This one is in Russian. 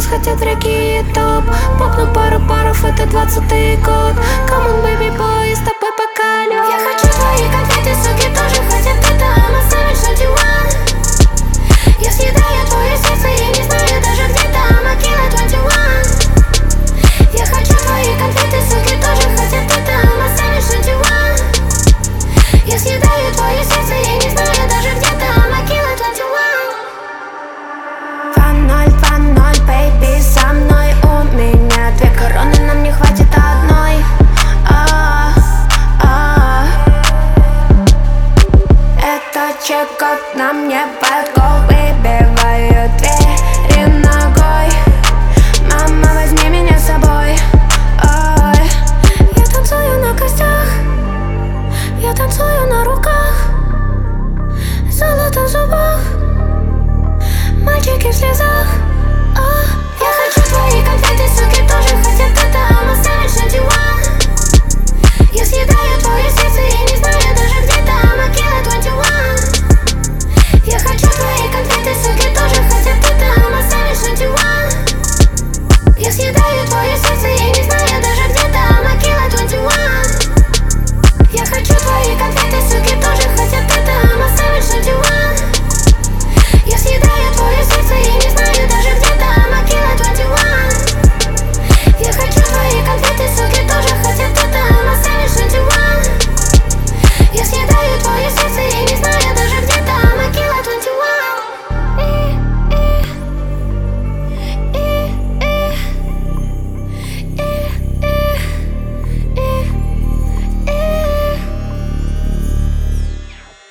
хотят реки и топ. Попну пару паров, это 20-й год. Come on, baby boy, с тобой покалю. Я хочу твои конфеты, суки тоже хотят это. I'm a savage 21. Я съедаю твое сердце, я не знаю даже где то. I'm a killer 21. Я хочу твои конфеты, суки тоже хотят это. I'm a savage 21. Я съедаю твое сердце, я не знаю даже где то. I'm a killer 21. 2-0, baby, со мной. У меня две короны, нам не хватит одной. Это чек-код, нам не под гол. Выбиваю двери ногой. Мама, возьми меня с собой.